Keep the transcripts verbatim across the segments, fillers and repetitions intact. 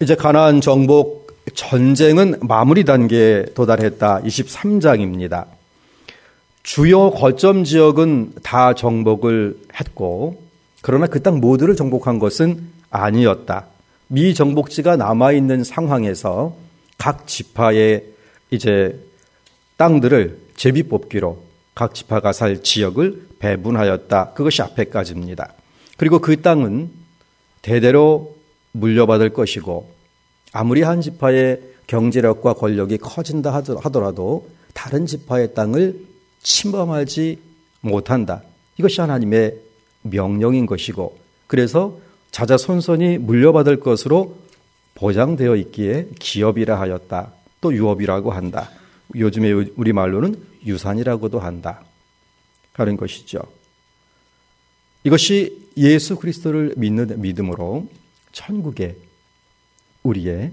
이제 가나안 정복 전쟁은 마무리 단계에 도달했다. 이십삼 장입니다. 주요 거점 지역은 다 정복을 했고, 그러나 그 땅 모두를 정복한 것은 아니었다. 미정복지가 남아있는 상황에서 각 지파의 이제 땅들을 제비뽑기로 각 지파가 살 지역을 배분하였다. 그것이 앞에까지입니다. 그리고 그 땅은 대대로 물려받을 것이고, 아무리 한 지파의 경제력과 권력이 커진다 하더라도 다른 지파의 땅을 침범하지 못한다. 이것이 하나님의 명령인 것이고, 그래서 자자손손이 물려받을 것으로 보장되어 있기에 기업이라 하였다. 또 유업이라고 한다. 요즘에 우리말로는 유산이라고도 한다. 하는 것이죠. 이것이 예수 그리스도를 믿는 믿음으로 천국에 우리의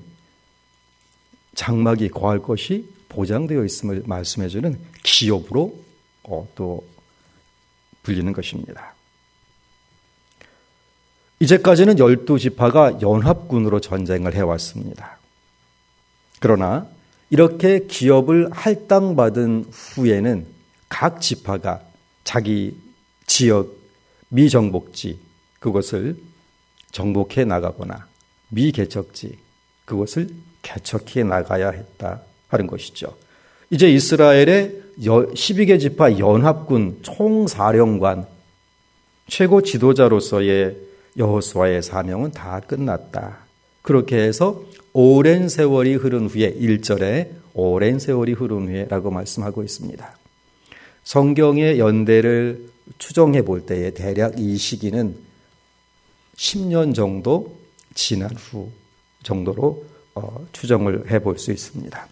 장막이 거할 것이 보장되어 있음을 말씀해주는 기업으로 또 불리는 것입니다. 이제까지는 열두 지파가 연합군으로 전쟁을 해왔습니다. 그러나 이렇게 기업을 할당받은 후에는 각 지파가 자기 지역 미정복지 그것을 정복해 나가거나 미개척지 그것을 개척해 나가야 했다 하는 것이죠. 이제 이스라엘의 십이 개 지파 연합군 총사령관 최고 지도자로서의 여호수아의 사명은 다 끝났다. 그렇게 해서 오랜 세월이 흐른 후에 일 절에 오랜 세월이 흐른 후에라고 말씀하고 있습니다. 성경의 연대를 추정해 볼 때에 대략 이 시기는 십 년 정도 지난 후 정도로 어, 추정을 해볼 수 있습니다.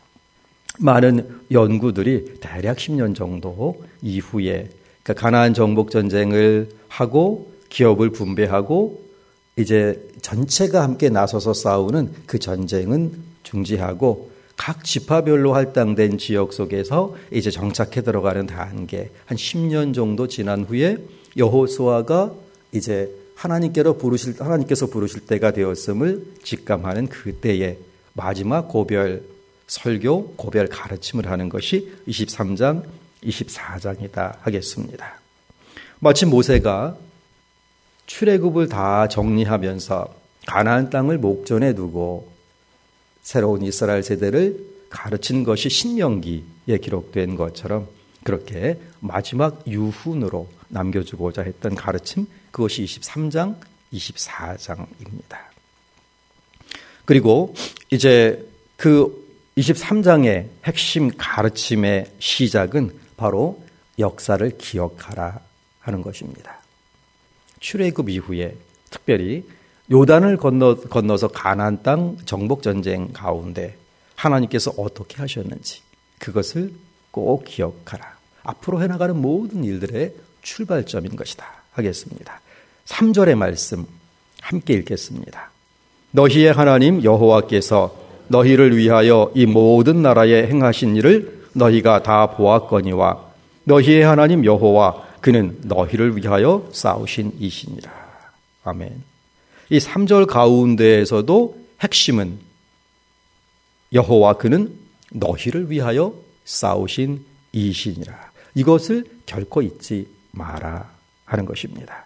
많은 연구들이 대략 십 년 정도 이후에 그러니까 가나안 정복 전쟁을 하고 기업을 분배하고 이제 전체가 함께 나서서 싸우는 그 전쟁은 중지하고 각 지파별로 할당된 지역 속에서 이제 정착해 들어가는 단계 한 십 년 정도 지난 후에 여호수아가 이제 하나님께로 부르실 하나님께서 부르실 때가 되었음을 직감하는 그때의 마지막 고별 설교, 고별 가르침을 하는 것이 이십삼 장, 이십사 장이다 하겠습니다. 마치 모세가 출애굽을 다 정리하면서 가나안 땅을 목전에 두고 새로운 이스라엘 세대를 가르친 것이 신명기에 기록된 것처럼 그렇게 마지막 유훈으로 남겨주고자 했던 가르침 그것이 이십삼 장, 이십사 장입니다. 그리고 이제 그 이십삼 장의 핵심 가르침의 시작은 바로 역사를 기억하라 하는 것입니다. 출애굽 이후에 특별히 요단을 건너, 건너서 가나안 땅 정복 전쟁 가운데 하나님께서 어떻게 하셨는지 그것을 꼭 기억하라. 앞으로 해나가는 모든 일들의 출발점인 것이다 하겠습니다. 삼 절의 말씀 함께 읽겠습니다. 너희의 하나님 여호와께서 너희를 위하여 이 모든 나라에 행하신 일을 너희가 다 보았거니와 너희의 하나님 여호와 그는 너희를 위하여 싸우신 이시니라. 아멘. 이 삼 절 가운데에서도 핵심은 여호와 그는 너희를 위하여 싸우신 이시니라. 이것을 결코 잊지 마라 하는 것입니다.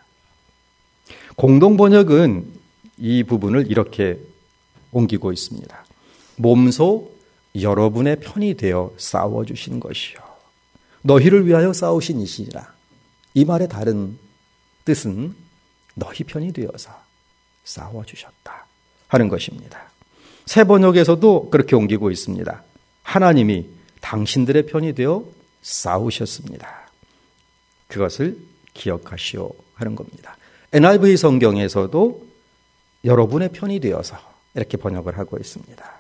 공동 번역은 이 부분을 이렇게 옮기고 있습니다. 몸소 여러분의 편이 되어 싸워주신 것이요. 너희를 위하여 싸우신 이시니라. 이 말의 다른 뜻은 너희 편이 되어서 싸워주셨다 하는 것입니다. 새 번역에서도 그렇게 옮기고 있습니다. 하나님이 당신들의 편이 되어 싸우셨습니다. 그것을 기억하시오 하는 겁니다. 엔 아이 브이 성경에서도 여러분의 편이 되어서 이렇게 번역을 하고 있습니다.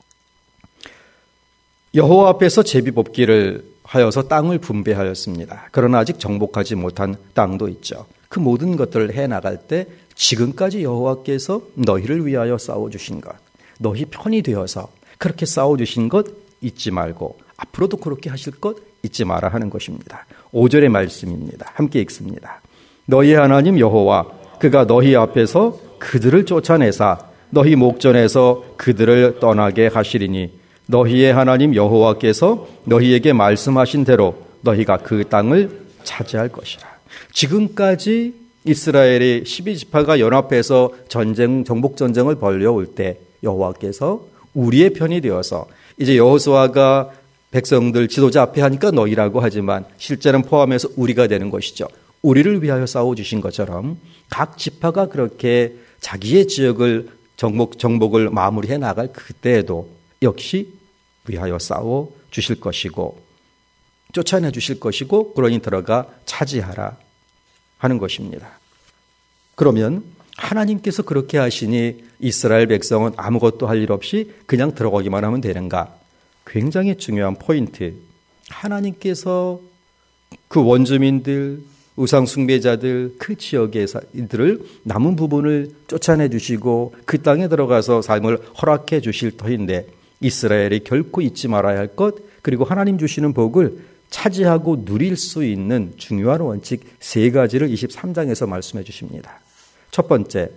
여호와 앞에서 제비뽑기를 하여서 땅을 분배하였습니다. 그러나 아직 정복하지 못한 땅도 있죠. 그 모든 것들을 해나갈 때 지금까지 여호와께서 너희를 위하여 싸워주신 것, 너희 편이 되어서 그렇게 싸워주신 것 잊지 말고 앞으로도 그렇게 하실 것 잊지 마라 하는 것입니다. 오 절의 말씀입니다. 함께 읽습니다. 너희 하나님 여호와 그가 너희 앞에서 그들을 쫓아내사 너희 목전에서 그들을 떠나게 하시리니 너희의 하나님 여호와께서 너희에게 말씀하신 대로 너희가 그 땅을 차지할 것이라. 지금까지 이스라엘의 십이 지파가 연합해서 전쟁, 정복 전쟁을 벌여올 때 여호와께서 우리의 편이 되어서 이제 여호수아가 백성들 지도자 앞에 하니까 너희라고 하지만 실제는 포함해서 우리가 되는 것이죠. 우리를 위하여 싸워주신 것처럼 각 지파가 그렇게 자기의 지역을 정복, 정복을 마무리해 나갈 그때에도 역시 위하여 싸워 주실 것이고 쫓아내 주실 것이고 그러니 들어가 차지하라 하는 것입니다. 그러면 하나님께서 그렇게 하시니 이스라엘 백성은 아무것도 할 일 없이 그냥 들어가기만 하면 되는가? 굉장히 중요한 포인트. 하나님께서 그 원주민들, 우상 숭배자들, 그 지역의 이들을 남은 부분을 쫓아내 주시고 그 땅에 들어가서 삶을 허락해 주실 터인데 이스라엘이 결코 잊지 말아야 할 것, 그리고 하나님 주시는 복을 차지하고 누릴 수 있는 중요한 원칙 세 가지를 이십삼 장에서 말씀해 주십니다. 첫 번째,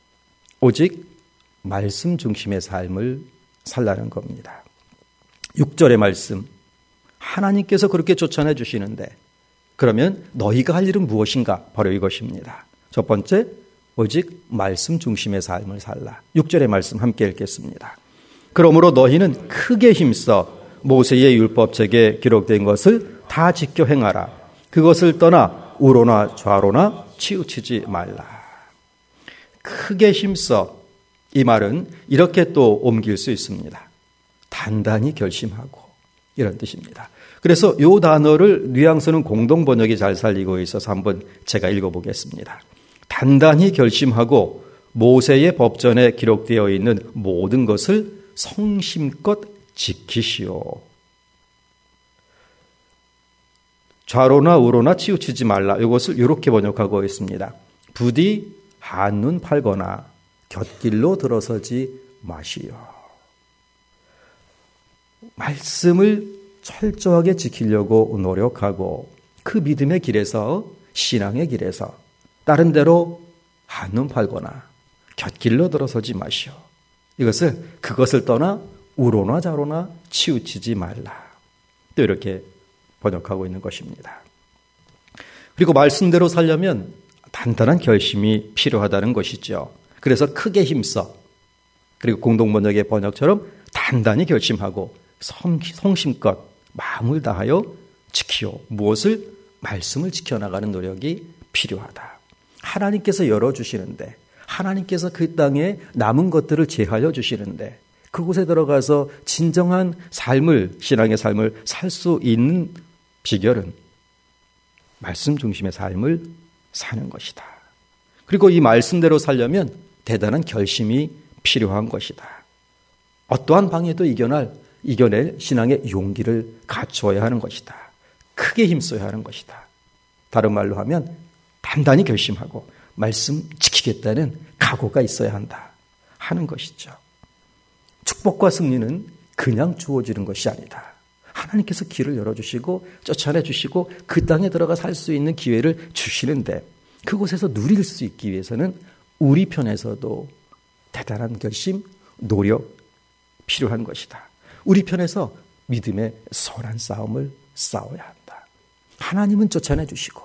오직 말씀 중심의 삶을 살라는 겁니다. 육 절의 말씀, 하나님께서 그렇게 쫓아내 주시는데 그러면 너희가 할 일은 무엇인가? 바로 이것입니다. 첫 번째, 오직 말씀 중심의 삶을 살라. 육 절의 말씀 함께 읽겠습니다. 그러므로 너희는 크게 힘써 모세의 율법책에 기록된 것을 다 지켜 행하라. 그것을 떠나 우로나 좌로나 치우치지 말라. 크게 힘써, 이 말은 이렇게 또 옮길 수 있습니다. 단단히 결심하고, 이런 뜻입니다. 그래서 이 단어를 뉘앙스는 공동 번역이 잘 살리고 있어서 한번 제가 읽어보겠습니다. 단단히 결심하고 모세의 법전에 기록되어 있는 모든 것을 성심껏 지키시오. 좌로나 우로나 치우치지 말라. 이것을 이렇게 번역하고 있습니다. 부디 한눈 팔거나 곁길로 들어서지 마시오. 말씀을 철저하게 지키려고 노력하고 그 믿음의 길에서, 신앙의 길에서 다른 데로 한눈 팔거나 곁길로 들어서지 마시오. 이것을 그것을 떠나 우로나 좌로나 치우치지 말라. 또 이렇게 번역하고 있는 것입니다. 그리고 말씀대로 살려면 단단한 결심이 필요하다는 것이죠. 그래서 크게 힘써, 그리고 공동번역의 번역처럼 단단히 결심하고 성심껏 마음을 다하여 지키오. 무엇을? 말씀을 지켜나가는 노력이 필요하다. 하나님께서 열어주시는데, 하나님께서 그 땅에 남은 것들을 제하여 주시는데 그곳에 들어가서 진정한 삶을, 신앙의 삶을 살 수 있는 비결은 말씀 중심의 삶을 사는 것이다. 그리고 이 말씀대로 살려면 대단한 결심이 필요한 것이다. 어떠한 방해도 이겨낼, 이겨낼 신앙의 용기를 갖추어야 하는 것이다. 크게 힘써야 하는 것이다. 다른 말로 하면 단단히 결심하고 말씀 지키겠다는 각오가 있어야 한다 하는 것이죠. 축복과 승리는 그냥 주어지는 것이 아니다. 하나님께서 길을 열어주시고 쫓아내 주시고 그 땅에 들어가 살 수 있는 기회를 주시는데 그곳에서 누릴 수 있기 위해서는 우리 편에서도 대단한 결심, 노력 필요한 것이다. 우리 편에서 믿음의 선한 싸움을 싸워야 한다. 하나님은 쫓아내 주시고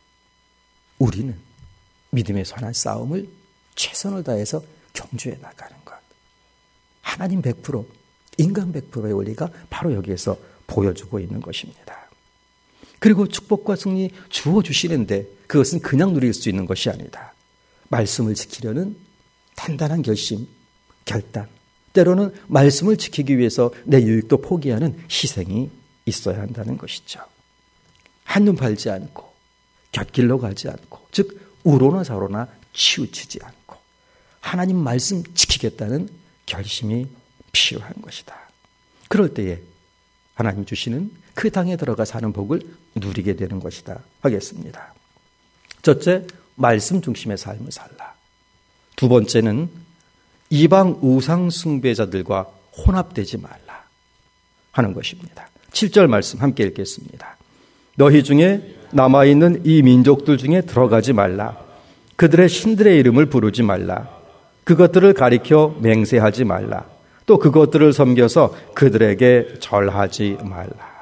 우리는 믿음의 선한 싸움을 최선을 다해서 경주해 나가는 것. 하나님 백 퍼센트, 인간 백 퍼센트의 원리가 바로 여기에서 보여주고 있는 것입니다. 그리고 축복과 승리 주어주시는데 그것은 그냥 누릴 수 있는 것이 아니다. 말씀을 지키려는 단단한 결심, 결단, 때로는 말씀을 지키기 위해서 내 유익도 포기하는 희생이 있어야 한다는 것이죠. 한눈 팔지 않고 곁길로 가지 않고, 즉 우로나 좌로나 치우치지 않고 하나님 말씀 지키겠다는 결심이 필요한 것이다. 그럴 때에 하나님 주시는 그 땅에 들어가 사는 복을 누리게 되는 것이다 하겠습니다. 첫째, 말씀 중심의 삶을 살라. 두 번째는 이방 우상 숭배자들과 혼합되지 말라 하는 것입니다. 칠 절 말씀 함께 읽겠습니다. 너희 중에 남아있는 이 민족들 중에 들어가지 말라. 그들의 신들의 이름을 부르지 말라. 그것들을 가리켜 맹세하지 말라. 또 그것들을 섬겨서 그들에게 절하지 말라.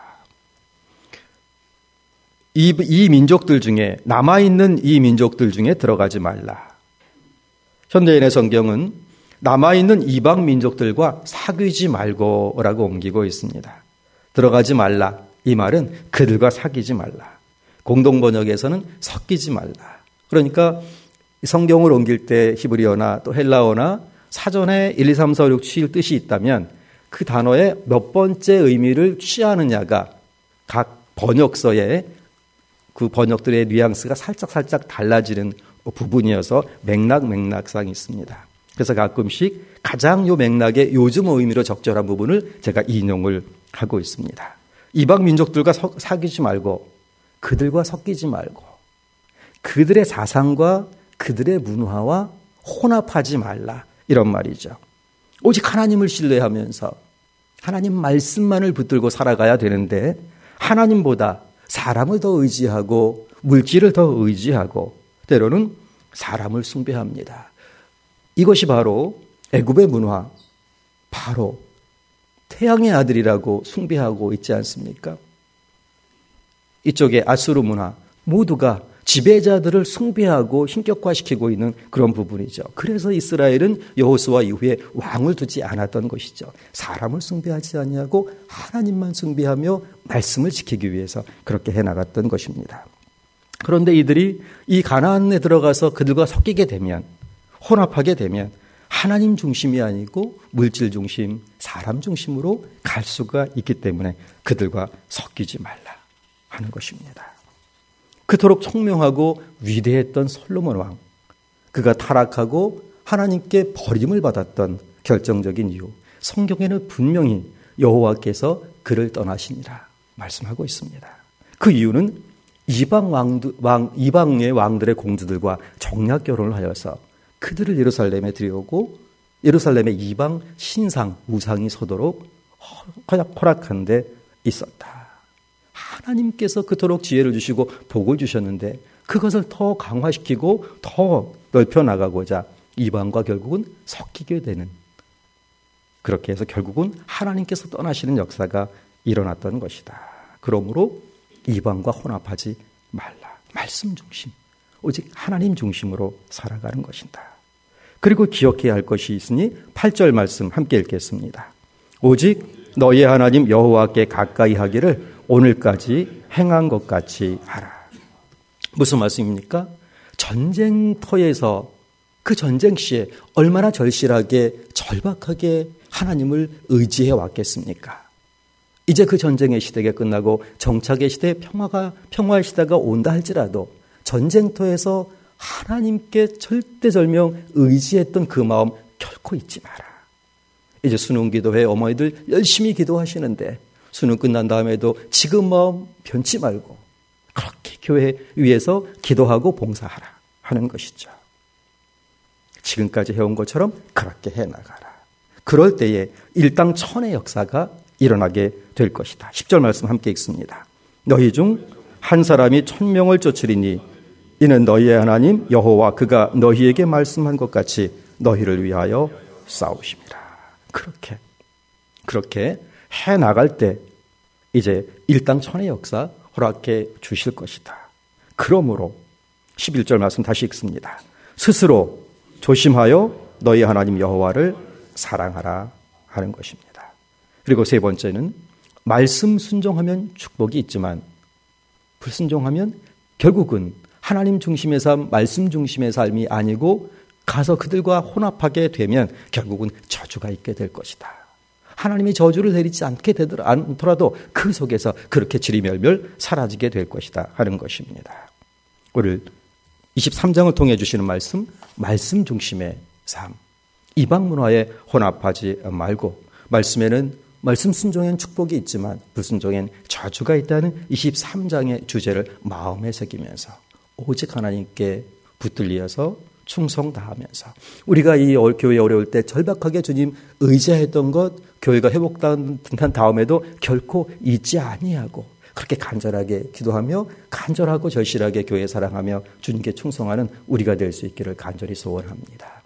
이, 이 민족들 중에, 남아있는 이 민족들 중에 들어가지 말라. 현대인의 성경은 남아있는 이방 민족들과 사귀지 말고 라고 옮기고 있습니다. 들어가지 말라. 이 말은 그들과 사귀지 말라. 공동번역에서는 섞이지 말라. 그러니까 성경을 옮길 때 히브리어나 또 헬라어나 사전에 일, 이, 삼, 사, 오, 육, 칠 뜻이 있다면 그 단어의 몇 번째 의미를 취하느냐가 각 번역서에 그 번역들의 뉘앙스가 살짝살짝 달라지는 부분이어서 맥락 맥락상이 있습니다. 그래서 가끔씩 가장 요 맥락의 요즘 의미로 적절한 부분을 제가 인용을 하고 있습니다. 이방 민족들과 서, 사귀지 말고 그들과 섞이지 말고 그들의 사상과 그들의 문화와 혼합하지 말라 이런 말이죠. 오직 하나님을 신뢰하면서 하나님 말씀만을 붙들고 살아가야 되는데 하나님보다 사람을 더 의지하고 물질을 더 의지하고 때로는 사람을 숭배합니다. 이것이 바로 애굽의 문화, 바로 태양의 아들이라고 숭배하고 있지 않습니까? 이쪽에 아수르 문화 모두가 지배자들을 숭배하고 신격화시키고 있는 그런 부분이죠. 그래서 이스라엘은 여호수아 이후에 왕을 두지 않았던 것이죠. 사람을 숭배하지 아니하고 하나님만 숭배하며 말씀을 지키기 위해서 그렇게 해나갔던 것입니다. 그런데 이들이 이 가나안에 들어가서 그들과 섞이게 되면, 혼합하게 되면 하나님 중심이 아니고 물질 중심, 사람 중심으로 갈 수가 있기 때문에 그들과 섞이지 말라 하는 것입니다. 그토록 총명하고 위대했던 솔로몬 왕, 그가 타락하고 하나님께 버림을 받았던 결정적인 이유, 성경에는 분명히 여호와께서 그를 떠나시니라 말씀하고 있습니다. 그 이유는 이방 왕, 왕 이방의 왕들의 공주들과 정략 결혼을 하여서 그들을 예루살렘에 들여오고 예루살렘에 이방 신상 우상이 서도록 허락한 데 있었다. 하나님께서 그토록 지혜를 주시고 복을 주셨는데 그것을 더 강화시키고 더 넓혀나가고자 이방과 결국은 섞이게 되는, 그렇게 해서 결국은 하나님께서 떠나시는 역사가 일어났던 것이다. 그러므로 이방과 혼합하지 말라. 말씀 중심, 오직 하나님 중심으로 살아가는 것이다. 그리고 기억해야 할 것이 있으니 팔 절 말씀 함께 읽겠습니다. 오직 너희 하나님 여호와께 가까이 하기를 오늘까지 행한 것 같이 하라. 무슨 말씀입니까? 전쟁터에서 그 전쟁 시에 얼마나 절실하게 절박하게 하나님을 의지해 왔겠습니까? 이제 그 전쟁의 시대가 끝나고 정착의 시대, 평화가 평화의 시대가 온다 할지라도 전쟁터에서 하나님께 절대절명 의지했던 그 마음 결코 잊지 마라. 이제 수능 기도회 어머니들 열심히 기도하시는데 수능 끝난 다음에도 지금 마음 변치 말고 그렇게 교회 위에서 기도하고 봉사하라 하는 것이죠. 지금까지 해온 것처럼 그렇게 해나가라. 그럴 때에 일당천의 역사가 일어나게 될 것이다. 십 절 말씀 함께 읽습니다. 너희 중 한 사람이 천명을 쫓으리니 이는 너희의 하나님 여호와 그가 너희에게 말씀한 것 같이 너희를 위하여 싸우심이라. 그렇게 그렇게 해나갈 때 이제 일당천의 역사 허락해 주실 것이다. 그러므로 십일 절 말씀 다시 읽습니다. 스스로 조심하여 너희 하나님 여호와를 사랑하라 하는 것입니다. 그리고 세 번째는 말씀 순종하면 축복이 있지만 불순종하면 결국은 하나님 중심의 삶, 말씀 중심의 삶이 아니고 가서 그들과 혼합하게 되면 결국은 저주가 있게 될 것이다. 하나님이 저주를 내리지 않게 되더라, 않더라도 그 속에서 그렇게 지리멸멸 사라지게 될 것이다 하는 것입니다. 오늘 이십삼 장을 통해 주시는 말씀, 말씀 중심의 삶, 이방 문화에 혼합하지 말고 말씀에는 말씀 순종엔 축복이 있지만 불순종엔 저주가 있다는 이십삼 장의 주제를 마음에 새기면서 오직 하나님께 붙들려서 충성 다하면서 우리가 이 교회 어려울 때 절박하게 주님 의지했던 것, 교회가 회복된 다음에도 결코 잊지 아니하고 그렇게 간절하게 기도하며 간절하고 절실하게 교회 사랑하며 주님께 충성하는 우리가 될 수 있기를 간절히 소원합니다.